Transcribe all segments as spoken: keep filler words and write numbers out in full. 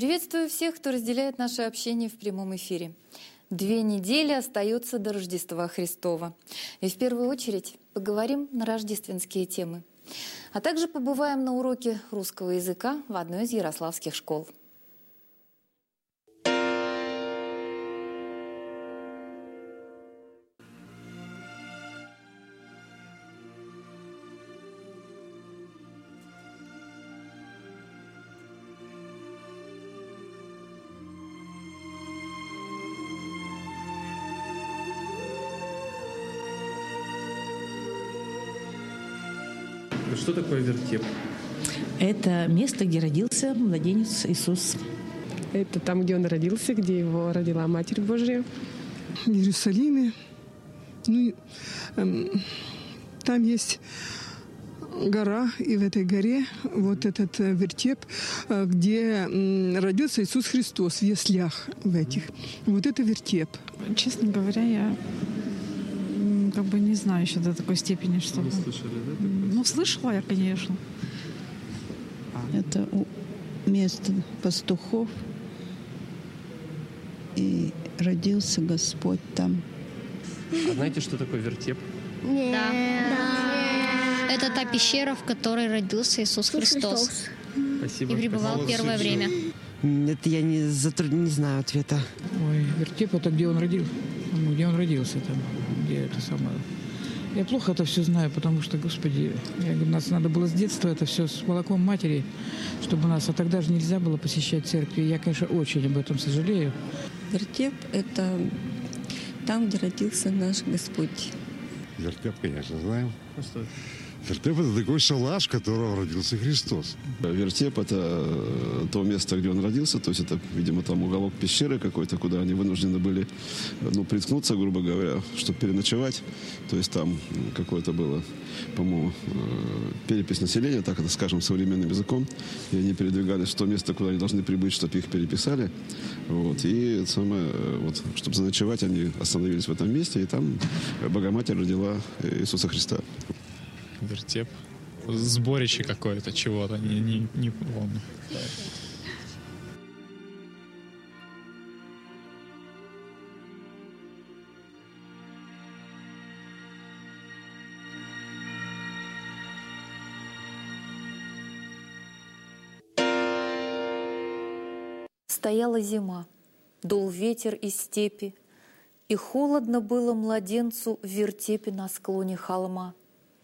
Приветствую всех, кто разделяет наше общение в прямом эфире. Две недели остается до Рождества Христова. И в первую очередь поговорим на рождественские темы. А также побываем на уроке русского языка в одной из ярославских школ. Что такое вертеп? Это место, где родился младенец Иисус. Это там, где он родился, где его родила Матерь Божия. В Иерусалиме. Ну, эм, там есть гора, и в этой горе вот этот э, вертеп, э, где э, родился Иисус Христос в яслях в этих. Вот это вертеп. Честно говоря, я как бы не знаю еще до такой степени, что... Вы слышали, да? Такое? Ну, слышала я, конечно. Это место пастухов, и родился Господь там. А знаете, что такое вертеп? Нет. Да. Да. Это та пещера, в которой родился Иисус Христос. Спасибо. И пребывал Спасибо. первое время. Нет, я не, затруд... не знаю ответа. Ой, вертеп — это где он родился, ну, где он родился там, где это самое. Я плохо это все знаю, потому что, Господи, я говорю, нас надо было с детства это все с молоком матери, чтобы у нас, а тогда же нельзя было посещать церкви. Я, конечно, очень об этом сожалею. Вертеп — это там, где родился наш Господь. Вертеп, конечно, знаем. А что это? Вертеп — это такой шалаш, в котором родился Христос. Вертеп — это то место, где он родился, то есть это, видимо, там уголок пещеры какой-то, куда они вынуждены были, ну, приткнуться, грубо говоря, чтобы переночевать. То есть там какое-то было, по-моему, перепись населения, так это скажем, современным языком, и они передвигались в то место, куда они должны прибыть, чтобы их переписали. Вот. И самое, вот, чтобы заночевать, они остановились в этом месте, и там Богоматерь родила Иисуса Христа. Вертеп. Сборище какое-то чего-то, не, не, не помню. Стояла зима, дул ветер из степи, и холодно было младенцу в вертепе на склоне холма.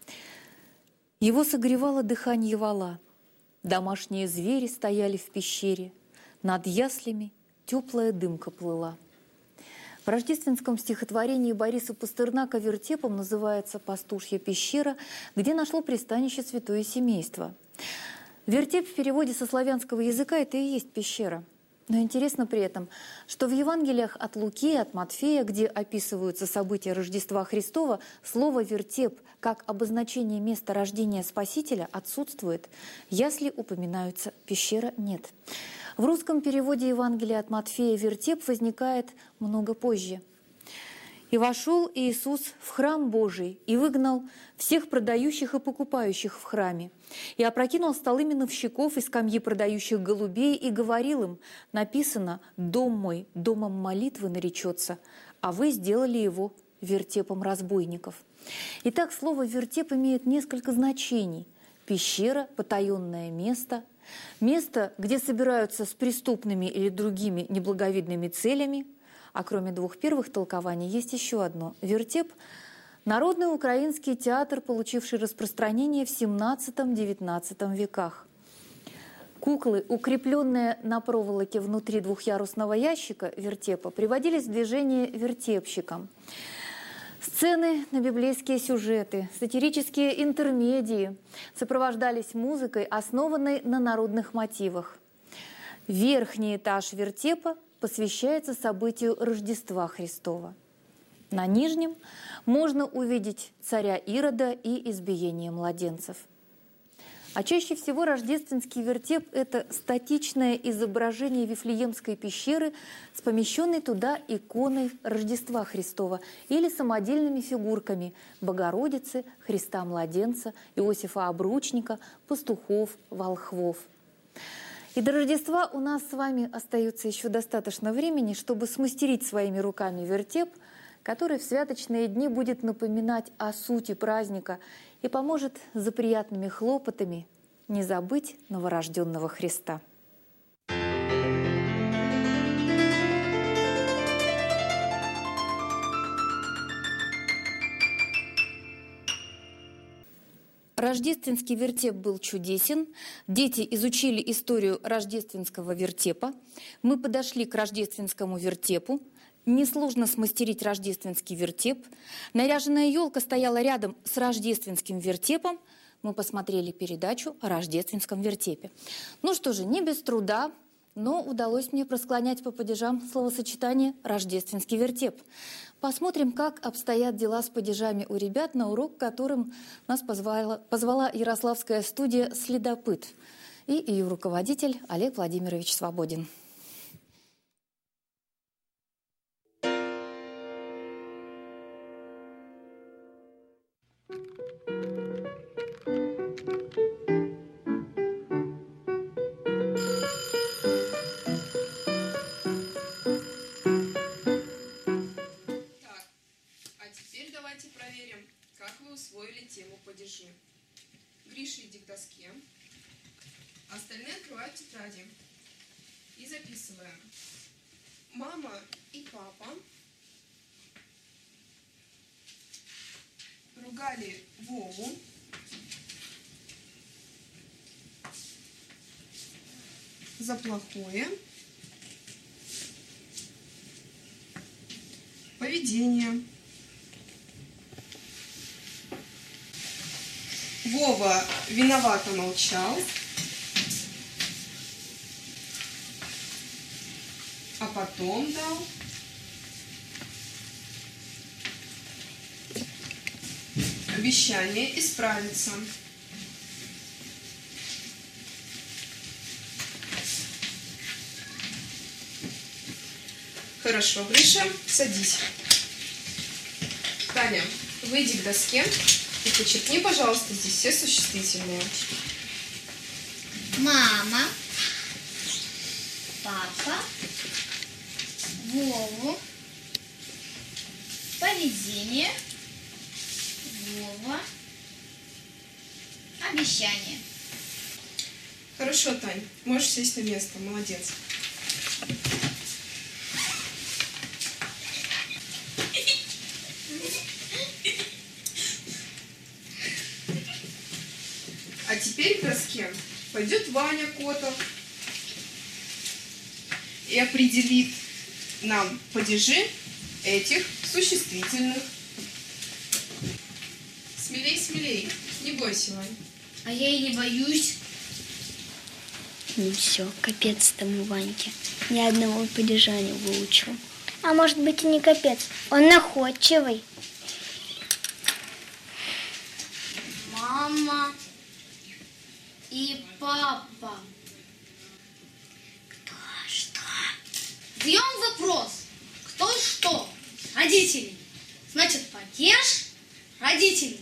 Его согревало дыхание вала. Домашние звери стояли в пещере. Над яслями теплая дымка плыла. В рождественском стихотворении Бориса Пастернака вертепом называется «Пастушья пещера», где нашло пристанище святое семейство. Вертеп в переводе со славянского языка – это и есть пещера. Но интересно при этом, что в Евангелиях от Луки и от Матфея, где описываются события Рождества Христова, слово «вертеп» как обозначение места рождения Спасителя отсутствует. Ясли упоминаются, пещера нет. В русском переводе Евангелия от Матфея вертеп возникает много позже. «И вошел Иисус в храм Божий и выгнал всех продающих и покупающих в храме, и опрокинул столы миновщиков и скамьи продающих голубей, и говорил им: написано: «Дом мой домом молитвы наречется», а вы сделали его вертепом разбойников». Итак, слово «вертеп» имеет несколько значений. Пещера – потаенное место, место, где собираются с преступными или другими неблаговидными целями. А кроме двух первых толкований есть еще одно. Вертеп – народный украинский театр, получивший распространение в семнадцатом-девятнадцатом веках. Куклы, укрепленные на проволоке внутри двухъярусного ящика вертепа, приводились в движение вертепщиком. Сцены на библейские сюжеты, сатирические интермедии сопровождались музыкой, основанной на народных мотивах. Верхний этаж вертепа посвящается событию Рождества Христова. На нижнем можно увидеть царя Ирода и избиение младенцев. А чаще всего рождественский вертеп – это статичное изображение Вифлеемской пещеры с помещенной туда иконой Рождества Христова или самодельными фигурками Богородицы, Христа-младенца, Иосифа Обручника, пастухов, волхвов. И до Рождества у нас с вами остается еще достаточно времени, чтобы смастерить своими руками вертеп, который в святочные дни будет напоминать о сути праздника и поможет за приятными хлопотами не забыть новорожденного Христа. Рождественский вертеп был чудесен. Дети изучили историю рождественского вертепа. Мы подошли к рождественскому вертепу. Несложно смастерить рождественский вертеп. Наряженная елка стояла рядом с рождественским вертепом. Мы посмотрели передачу о рождественском вертепе. Ну что же, не без труда, но удалось мне просклонять по падежам словосочетание «рождественский вертеп». Посмотрим, как обстоят дела с падежами у ребят на урок, которым нас позвала, позвала Ярославская студия «Следопыт» и ее руководитель Олег Владимирович Свободин. Гриша, иди к доске. Остальные открывают тетради. И записываем. Мама и папа ругали Вову за плохое поведение. Вова виновато молчал, а потом дал обещание исправиться. Хорошо, Гриша, садись. Таня, выйди к доске. И подчеркни, пожалуйста, здесь все существительные. Мама, папа, Вову, поведение, Вова, обещание. Хорошо, Тань, можешь сесть на место, молодец. А теперь к доске пойдет Ваня Котов и определит нам падежи этих существительных. Смелей, смелей, не бойся, Вань. А я и не боюсь. Ну все, капец тому Ваньке. Ни одного падежа не выучил. А может быть и не капец, он находчивый. Мама и папа. Кто что? Задаем вопрос. Кто что? Родители. Значит, падеж родителей.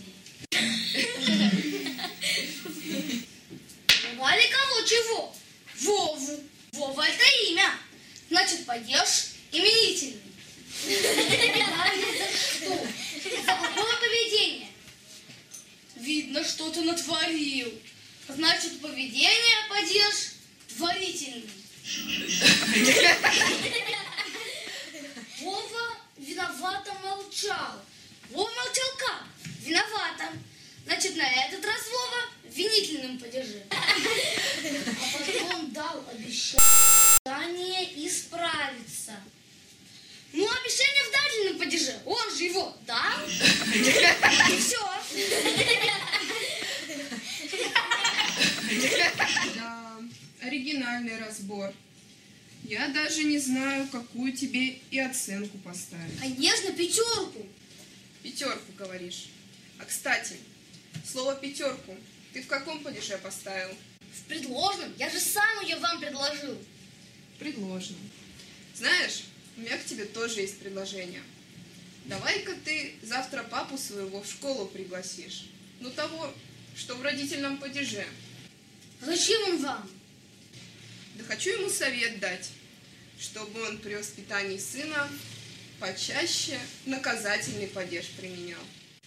Ругали кого чего? Вову. Вова это имя. Значит, падеж именительный. Что? За какое поведение? Видно, что ты натворил. Значит, поведение падеж творительный. Вова виновато молчал. Вова молчал как? Виновато. Значит, на этот раз Вова в винительном падеже. А потом дал обещание исправиться. Ну, обещание в дательном падеже. Он же его дал. И все. Да, оригинальный разбор. Я даже не знаю, какую тебе и оценку поставить. Конечно, пятерку. Пятерку, говоришь. А, кстати, слово пятерку ты в каком падеже поставил? В предложенном. Я же сам ее вам предложил. В предложенном. Знаешь, у меня к тебе тоже есть предложение. Давай-ка ты завтра папу своего в школу пригласишь. Ну, того, что в родительном падеже. Зачем он вам? Да хочу ему совет дать, чтобы он при воспитании сына почаще наказательный падеж применял.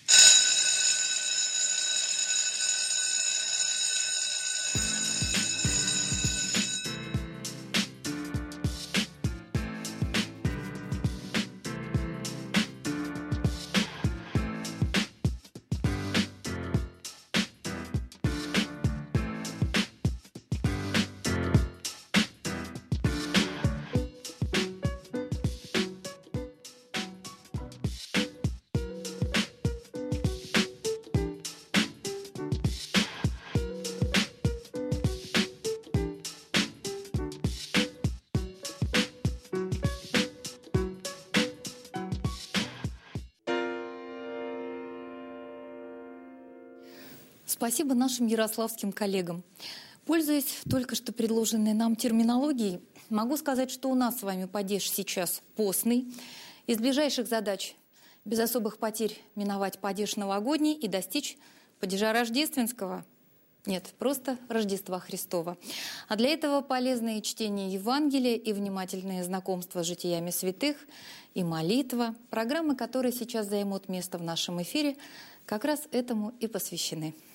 Спасибо нашим ярославским коллегам. Пользуясь только что предложенной нам терминологией, могу сказать, что у нас с вами падеж сейчас постный. Из ближайших задач без особых потерь миновать падеж новогодний и достичь падежа рождественского. Нет, просто Рождества Христова. А для этого полезное чтение Евангелия и внимательное знакомство с житиями святых и молитва, программы, которые сейчас займут место в нашем эфире, как раз этому и посвящены.